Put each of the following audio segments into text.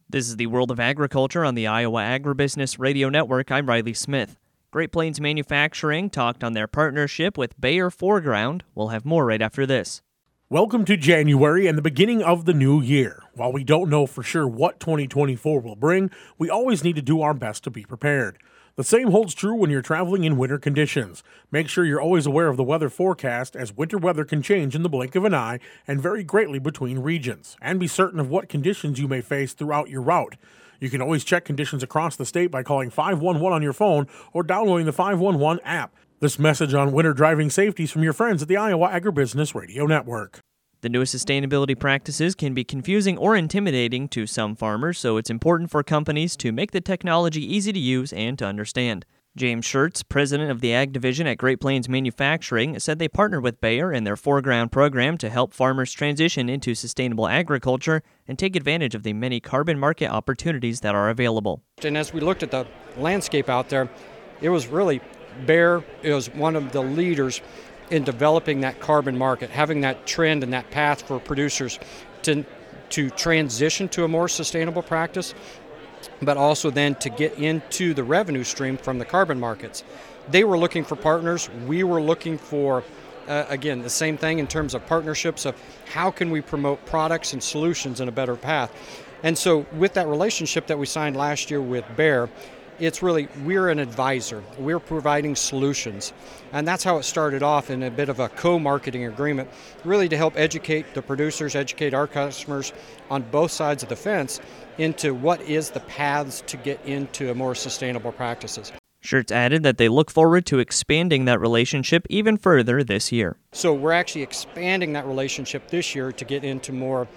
This is the World of Agriculture on the Iowa Agribusiness Radio Network. I'm Riley Smith. Great Plains Manufacturing talked on their partnership with Bayer Foreground. We'll have more right after this. Welcome to January and the beginning of the new year. While we don't know for sure what 2024 will bring, we always need to do our best to be prepared. The same holds true when you're traveling in winter conditions. Make sure you're always aware of the weather forecast, as winter weather can change in the blink of an eye and vary greatly between regions, and be certain of what conditions you may face throughout your route. You can always check conditions across the state by calling 511 on your phone or downloading the 511 app. This message on winter driving safety is from your friends at the Iowa Agribusiness Radio Network. The newest sustainability practices can be confusing or intimidating to some farmers, so it's important for companies to make the technology easy to use and to understand. James Schertz, president of the Ag Division at Great Plains Manufacturing, said they partnered with Bayer in their Foreground program to help farmers transition into sustainable agriculture and take advantage of the many carbon market opportunities that are available. And as we looked at the landscape out there, it was really Bayer is one of the leaders in developing that carbon market, having that trend and that path for producers to transition to a more sustainable practice, but also then to get into the revenue stream from the carbon markets. They were looking for partners. We were looking for, again, the same thing in terms of partnerships of how can we promote products and solutions in a better path. And so with that relationship that we signed last year with Bayer, it's really, we're an advisor. We're providing solutions. And that's how it started off, in a bit of a co-marketing agreement, really to help educate the producers, educate our customers on both sides of the fence into what is the paths to get into a more sustainable practices. Schertz added that they look forward to expanding that relationship even further this year. So we're actually expanding that relationship this year to get into more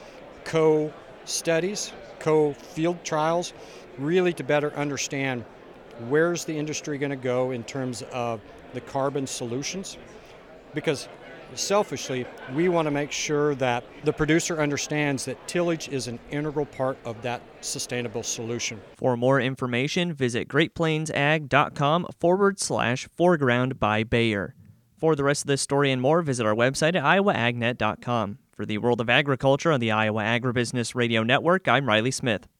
co-studies, co-field trials, really to better understand where's the industry going to go in terms of the carbon solutions. Because selfishly, we want to make sure that the producer understands that tillage is an integral part of that sustainable solution. For more information, visit greatplainsag.com/foreground by Bayer. For the rest of this story and more, visit our website at iowaagnet.com. For the World of Agriculture on the Iowa Agribusiness Radio Network, I'm Riley Smith.